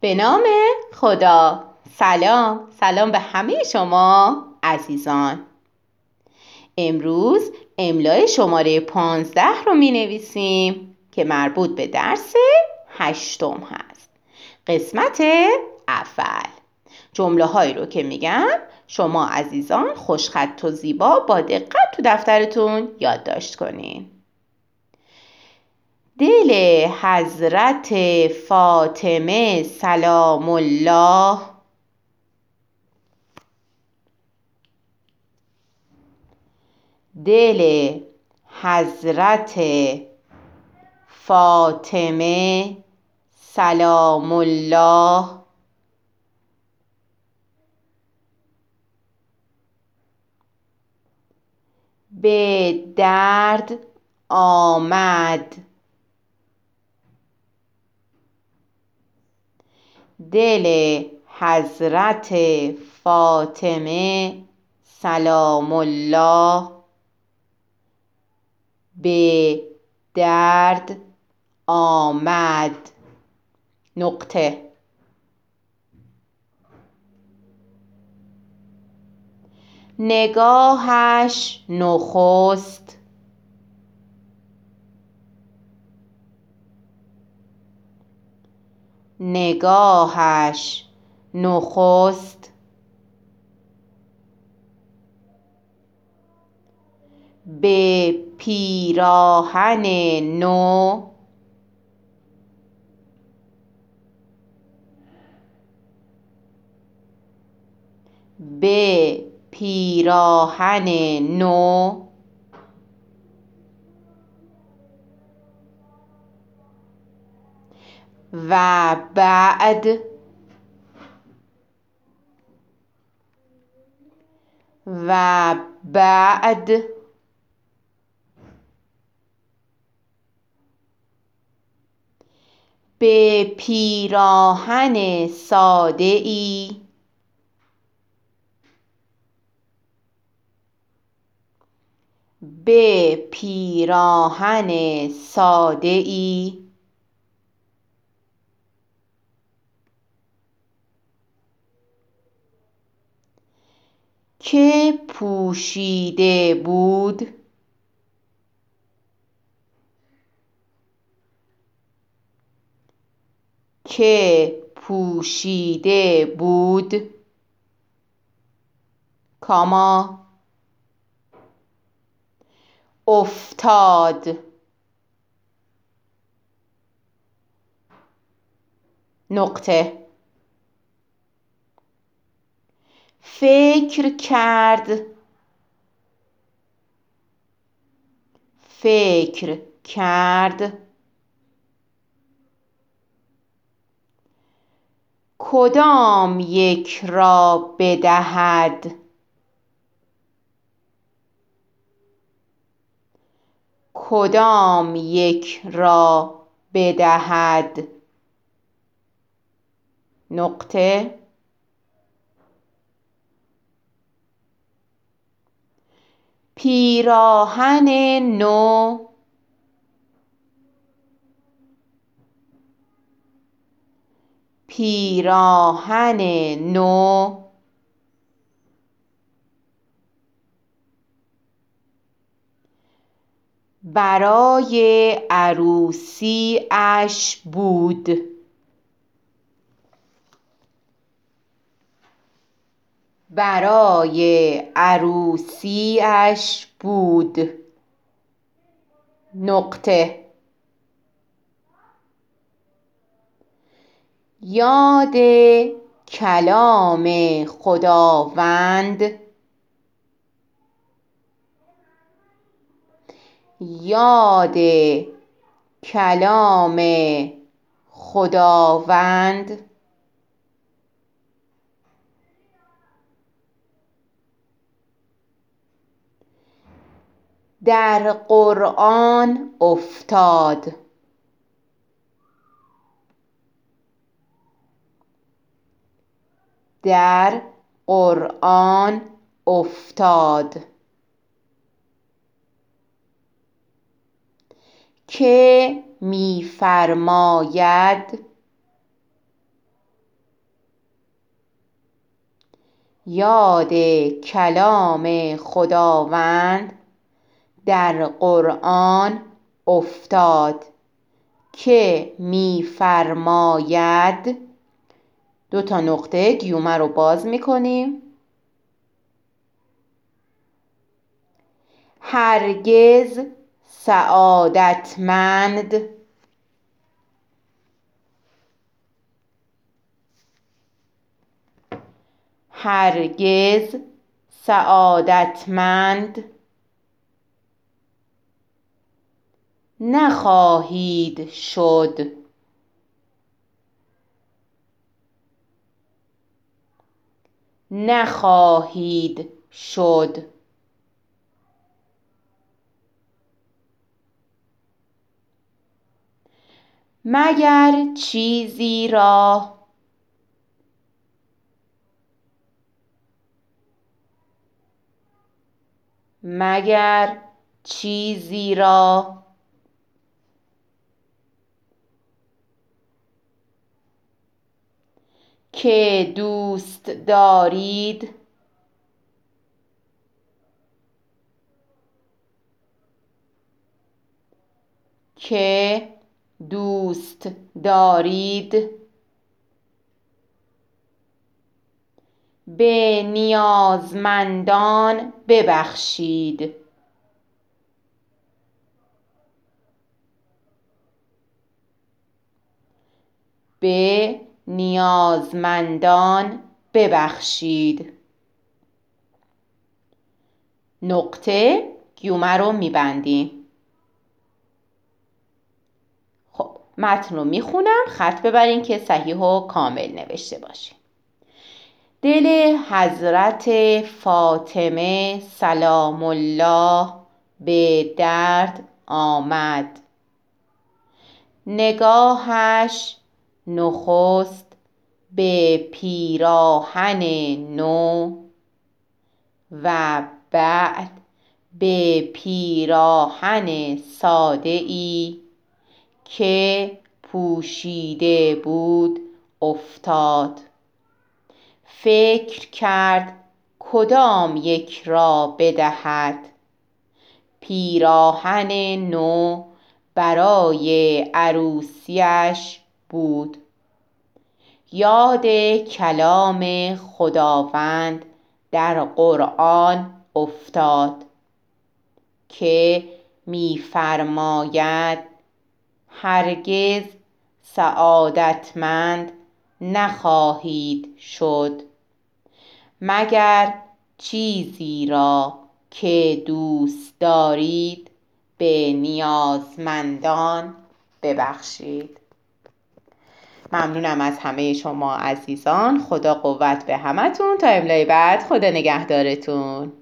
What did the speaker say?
به نام خدا. سلام به همه شما عزیزان. امروز املای شماره 15 رو می نویسیم که مربوط به درس 8 هست. قسمت اول. جمله هایی رو که میگم شما عزیزان خوشخط و زیبا با دقت تو دفترتون یادداشت کنین. دل حضرت فاطمه سلام الله دل حضرت فاطمه سلام الله به درد آمد. دل حضرت فاطمه سلام الله به درد آمد. نقطه. نگاهش نخست نگاهش نخست به پیراهن نو به پیراهن نو و بعد به پیراهن ساده ای که پوشیده بود کاما افتاد. نقطه. فکر کرد کدام یک را بدهد نقطه. پیراهن نو برای عروسی‌اش بود. نقطه. یاد کلام خداوند در قرآن افتاد. که می فرماید یاد کلام خداوند در قرآن افتاد که می‌فرماید، 2 نقطه گیومه رو باز می‌کنیم، هرگز سعادتمند هرگز سعادتمند نخواهید شد. نخواهید شد. مگر چیزی را که دوست دارید به نیازمندان ببخشید. به نیازمندان ببخشید. نقطه گیومه رو میبندیم. خب متن رو میخونم، خط ببرین که صحیح و کامل نوشته باشیم. دل حضرت فاطمه سلام الله به درد آمد. نگاهش نخست به پیراهن نو و بعد به پیراهن ساده ای که پوشیده بود افتاد. فکر کرد کدام یک را بدهد. پیراهن نو برای عروسیش بود. یاد کلام خداوند در قرآن افتاد که می‌فرماید هرگز سعادتمند نخواهید شد مگر چیزی را که دوست دارید به نیازمندان ببخشید. ممنونم از همه شما عزیزان. خدا قوت به همتون. تا املای بعد خدا نگهدارتون.